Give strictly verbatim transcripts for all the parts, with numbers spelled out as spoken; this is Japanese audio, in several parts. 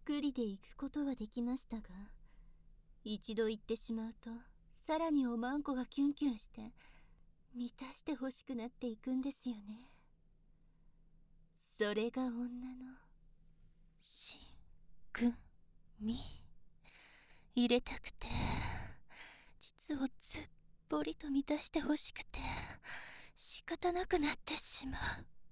くりで行くことはできましたが、一度行ってしまうとさらにおまんこがキュンキュンして満たしてほしくなっていくんですよね。それが女のしぐみ入れたくて、実をずっぽりと満たしてほしくて仕方なくなってしま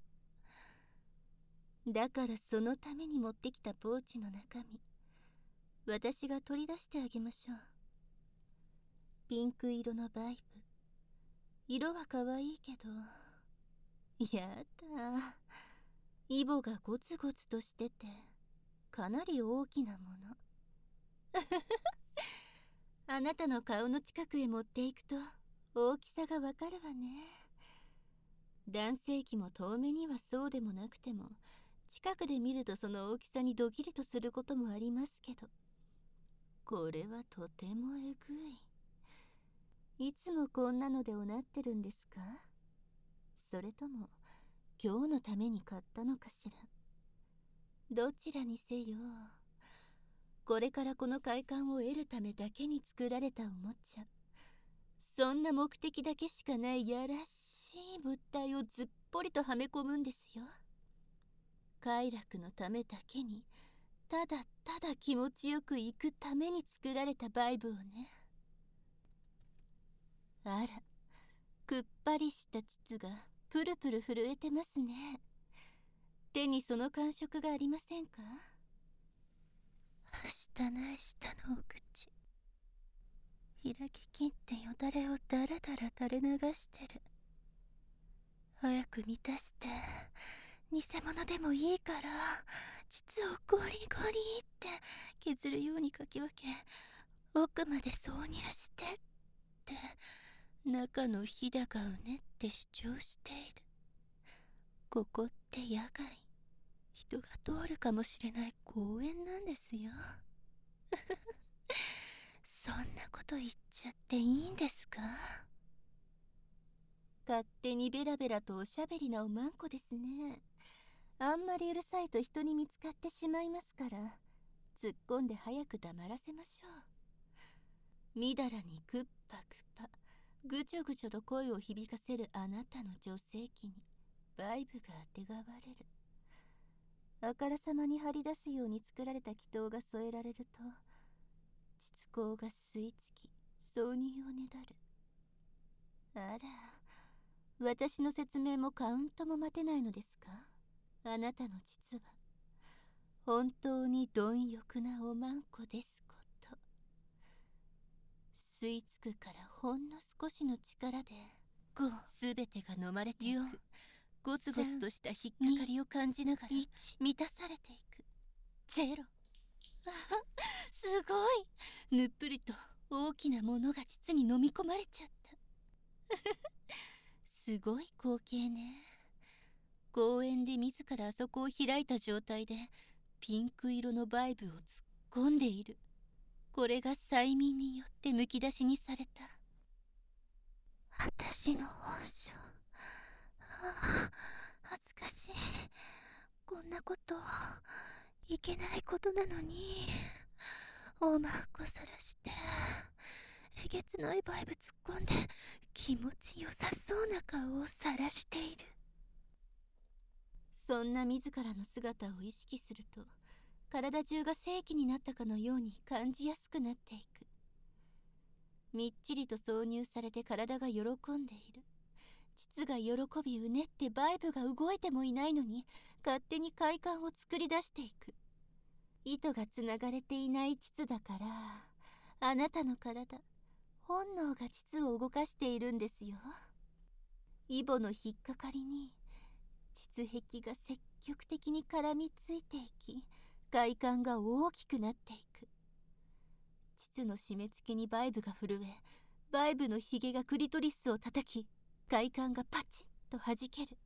う。だからそのために持ってきたポーチの中身、私が取り出してあげましょう。ピンク色のバイブ、色は可愛いけど、やだ、イボがゴツゴツとしててかなり大きなもの。あなたの顔の近くへ持っていくと大きさがわかるわね。男性器も遠目にはそうでもなくても、近くで見るとその大きさにドキリとすることもありますけど、これはとてもえぐい。いつもこんなのでおなってるんですか？それとも今日のために買ったのかしら。どちらにせよ、これからこの快感を得るためだけに作られたおもちゃ、そんな目的だけしかないやらしい物体をずっぽりとはめ込むんですよ。快楽のためだけに、ただただ気持ちよく行くために作られたバイブをね。あら、くっぱりした膣がプルプル震えてますね。手にその感触がありませんか？ う。下ない下のお口、開ききってよだれをだらだら垂れ流してる。早く満たして、偽物でもいいから膣をゴリゴリって削るようにかき分け、奥まで挿入してって中のひだがうねって主張している。ここって野外、人が通るかもしれない公園なんですよ。そんなこと言っちゃっていいんですか？ 勝手にベラベラとおしゃべりなおまんこですね。あんまりうるさいと人に見つかってしまいますから、突っ込んで早く黙らせましょう。みだらにクッパクパぐちょぐちょと声を響かせるあなたの女性器にバイブがあてがわれる。あからさまに張り出すように作られた祈祷が添えられると、膣口が吸い付き挿入をねだる。あら、私の説明もカウントも待てないのですか？あなたの実は本当に貪欲なおまんこですこと。吸い付くからほんの少しの力でご、 すべてが飲まれていよん、 く。ゴツゴツとした引っかかりを感じながらいち、 満たされていく。 ゼロ。 あは、すごい、ぬっぷりと大きなものが膣に飲み込まれちゃった。すごい光景ね。公園で自らあそこを開いた状態でピンク色のバイブを突っ込んでいる。これが催眠によってむき出しにされた私の本性。ああ、恥ずかしい。こんなこといけないことなのに、おまんこさらしてえげつないバイブ突っ込んで気持ちよさそうな顔をさらしている。 そんな自らの姿を意識すると、体中が正気になったかのように感じやすくなっていく。みっちりと挿入されて体が喜んでいる。膣が喜びうねってバイブが動いてもいないのに勝手に快感を作り出していく。糸がつながれていない膣だから、あなたの体、本能が膣を動かしているんですよ。イボの引っかかりに膣壁が積極的に絡みついていき、快感が大きくなっていく。膣の締め付けにバイブが震え、バイブのヒゲがクリトリスを叩き、快感がパチッと弾ける。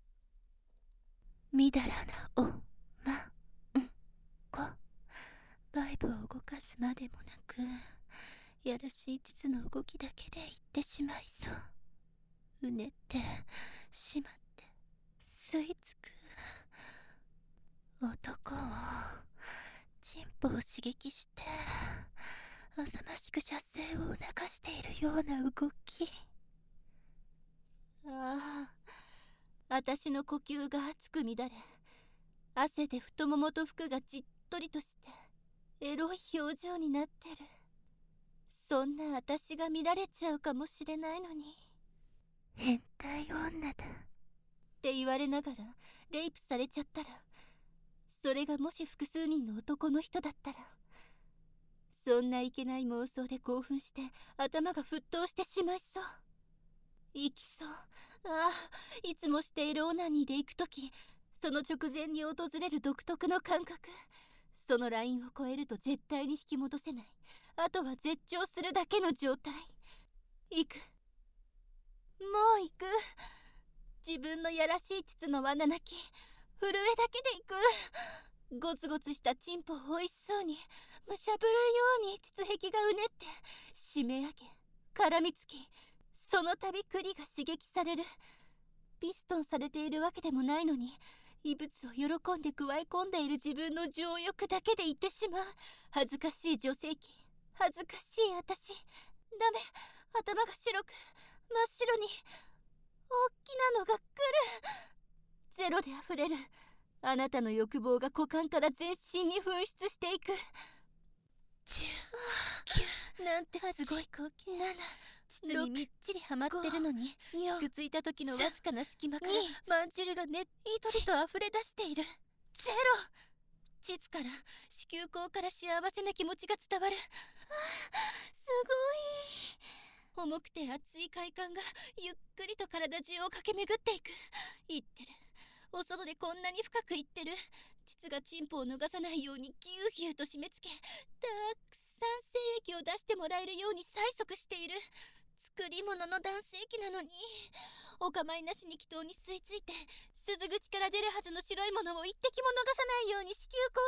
みだらなおまんこ。バイブを動かすまでもなく、やらしい膣の動きだけで言ってしまいそう。うねってしまって吸い付く男をチンポを刺激して浅ましく射精を促しているような動き。 ああ、私の呼吸が熱く乱れ、汗で太ももと服がじっとりとしてエロい表情になってる。そんな私が見られちゃうかもしれないのに。 変態女だって言われながらレイプされちゃったら、それがもし複数人の男の人だったら、そんないけない妄想で興奮して頭が沸騰してしまいそう。行きそう。ああ、いつもしているオナニーで行くとき、その直前に訪れる独特の感覚、そのラインを超えると絶対に引き戻せない。あとは絶頂するだけの状態。行く、もう行く。自分のやらしい膣の罠なき震えだけで行く。ゴツゴツしたチンポを美味しそうにむしゃぶるように膣壁がうねって締め上げ絡みつき、その度栗が刺激される。ピストンされているわけでもないのに、異物を喜んで加え込んでいる自分の情欲だけで言ってしまう。恥ずかしい女性器、恥ずかしい私。ダメ、頭が白く真っ白に大きなのが来る。ゼロで溢れるあなたの欲望が股間から全身に噴出していく。 じゅう、 なんてすごい光景。膣にみっちりはまってるのに、くっついた時のわずかな隙間からまんじるがねっとりと溢れ出している。ゼロ。膣から子宮口から幸せな気持ちが伝わる。すごい。重くて熱い快感がゆっくりと体中を駆け巡っていく。いってる。お外でこんなに深くいってる。膣がチンポを逃さないようにギューギューと締め付け、たくさん精液を出してもらえるように催促している。作り物の男性器なのに、お構いなしに気筒に吸い付いて鈴口から出るはずの白いものを一滴も逃さないように子宮口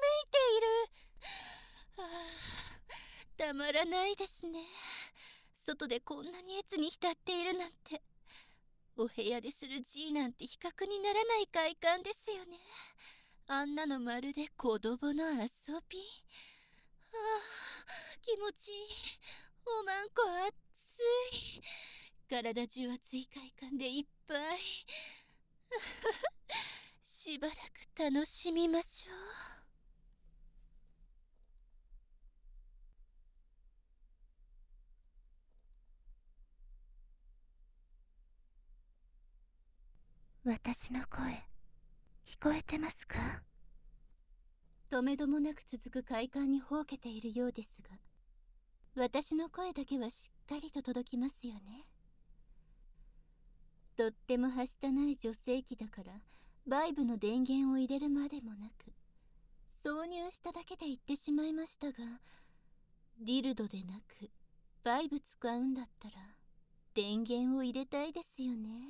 がうごめいている。ああ、たまらないですね。外でこんなにエツに浸っているなんて。お部屋でする G なんて比較にならない快感ですよね。あんなのまるで子供の遊び。ああ、気持ちいい。おまんこ熱い。体中熱い快感でいっぱい。しばらく楽しみましょう。 私の声聞こえてますか？ とめどもなく続く快感にほうけているようですが、私の声だけはしっかりと届きますよね。とってもはしたない女性器だからバイブの電源を入れるまでもなく、挿入しただけで言ってしまいましたが、ディルドでなくバイブ使うんだったら電源を入れたいですよね。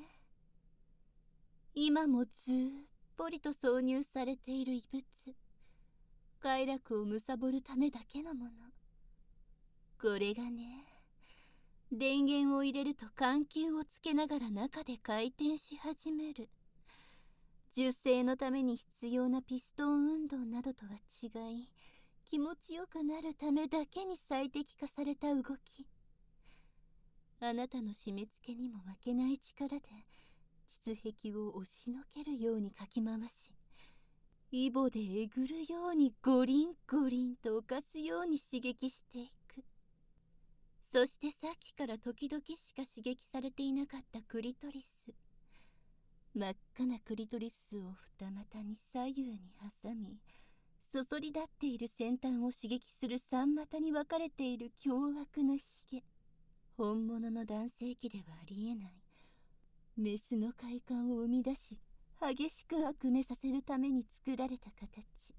今もずーっぽりと挿入されている異物、快楽を貪るためだけのもの。これがね、電源を入れると緩急をつけながら中で回転し始める。受精のために必要なピストン運動などとは違い、気持ちよくなるためだけに最適化された動き。あなたの締め付けにも負けない力で膣壁を押しのけるようにかき回し、イボでえぐるようにゴリンゴリンと犯すように刺激していく。そしてさっきから時々しか刺激されていなかったクリトリス、真っ赤なクリトリスを二股に左右に挟み、そそり立っている先端を刺激する三股に分かれている凶悪なヒゲ。本物の男性器ではありえないメスの快感を生み出し、激しく悪めさせるために作られた形。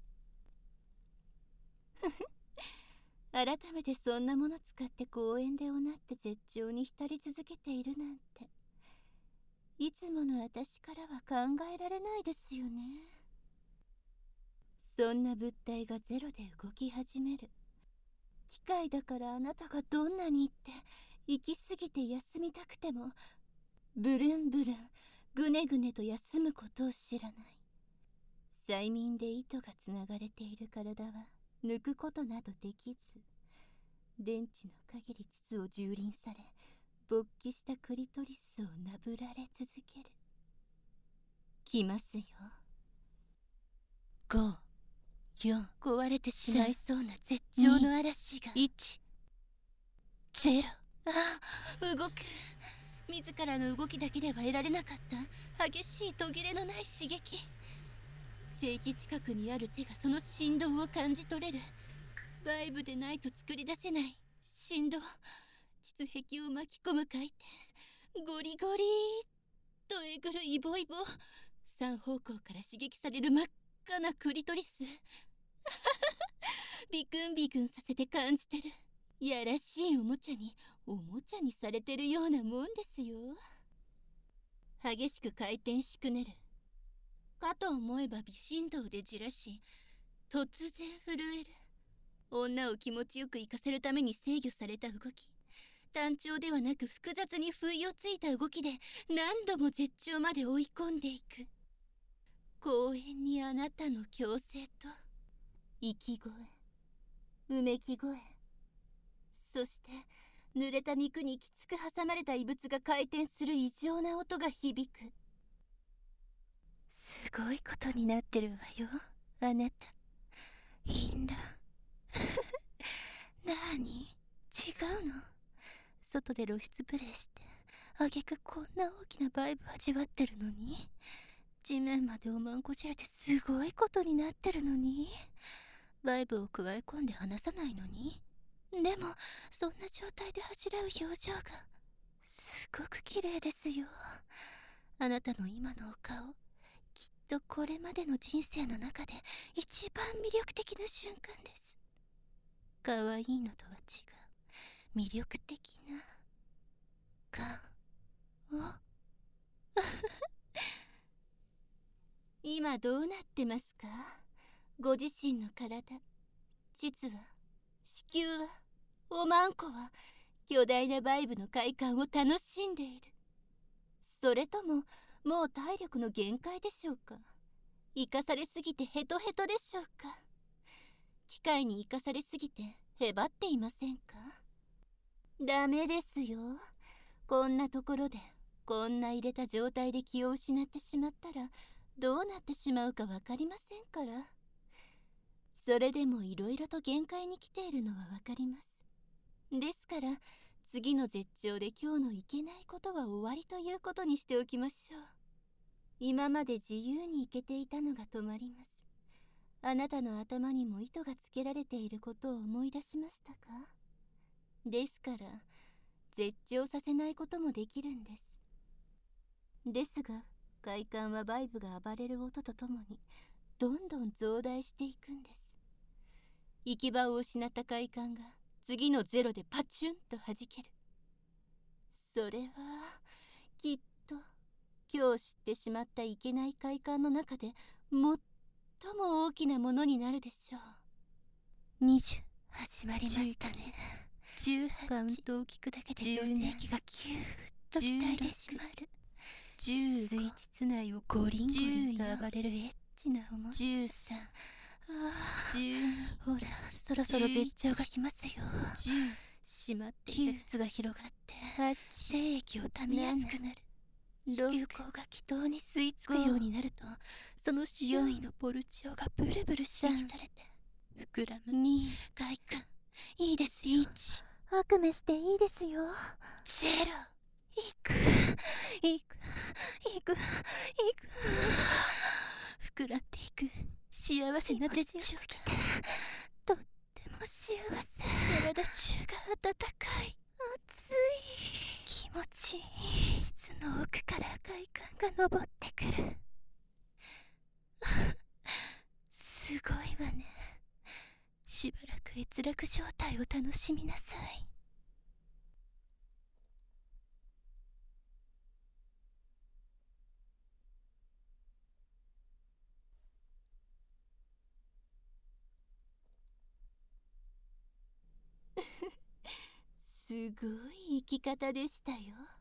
ふふ、改めてそんなもの使って公園でおなって絶頂に浸り続けているなんて、いつもの私からは考えられないですよね。そんな物体がゼロで動き始める。機械だからあなたがどんなに言って行き過ぎて休みたくても、ブルンブルンぐねぐねと休むことを知らない。催眠で糸がつながれている体は抜くことなどできず、電池の限り膣を蹂躙され、勃起したクリトリスをなぶられ続ける。来ますよ。 ご、よん、 壊れてしまいそうな絶頂の嵐が。 いち、ゼロ。 ああ、動く。自らの動きだけでは得られなかった激しい途切れのない刺激。正規近くにある手がその振動を感じ取れる。バイブでないと作り出せない振動。膣壁を巻き込む回転。ゴリゴリーとえぐるイボイボ。三方向から刺激される真っ赤なクリトリス。ビクンビクンさせて感じてる。やらしいおもちゃにおもちゃにされてるようなもんですよ。激しく回転しくねるかと思えば微振動でじらし、突然震える。女を気持ちよく生かせるために制御された動き。単調ではなく複雑に不意をついた動きで何度も絶頂まで追い込んでいく。公園にあなたの強制と息声、うめき声、そして濡れた肉にきつく挟まれた異物が回転する異常な音が響く。すごいことになってるわよ、あなた。 いいんだ。 なーに、違うの？外で露出プレイしてあげくこんな大きなバイブ味わってるのに、地面までおまんこじれてすごいことになってるのに、バイブを加え込んで離さないのに。でもそんな状態で恥じらう表情がすごく綺麗ですよ。あなたの今のお顔、きっとこれまでの人生の中で一番魅力的な瞬間です。可愛いのとは違う魅力的な顔。今どうなってますか？ご自身の体、膣は、子宮は、おまんこは、巨大なバイブの快感を楽しんでいる。それとももう体力の限界でしょうか？生かされすぎてヘトヘトでしょうか？機械に生かされすぎてへばっていませんか？ダメですよ。こんなところでこんな入れた状態で気を失ってしまったらどうなってしまうかわかりませんから。それでもいろいろと限界に来ているのはわかります。ですから次の絶頂で今日のいけないことは終わりということにしておきましょう。今まで自由に行けていたのが止まります。あなたの頭にも糸がつけられていることを思い出しましたか？ですから絶頂させないこともできるんです。ですが快感はバイブが暴れる音とともにどんどん増大していくんです。行き場を失った快感が次のゼロでパチュンと弾ける。それはきっと今日知ってしまったいけない快感の中で最も大きなものになるでしょう。にじゅう始まりましたね。じゅうはち、カウントを聞くだけで女性器がキューッと鍛えてしまる。じゅうご、膣内をゴリンゴリンと暴れるエッチなおもち。じゅうさん、ああ、じゅうに、ほらそろそろ絶頂が来ますよ。じゅう、閉まっていた膣が広がって精液をためやすくなる。子宮口が気筒に吸い付くようになると、その周囲のポルチオがブルブル刺激されて膨らむ。に、快感、いいですよ。いち、悪夢していいですよ。ゼロ、いくいくいくいく膨らんでいく幸せな絶頂がとっても幸せ。体中が温かい、熱い、気持ちいい。膣の奥から快感が昇ってくる。すごいわね。しばらく閲楽状態を楽しみなさい。すごい生き方でしたよ。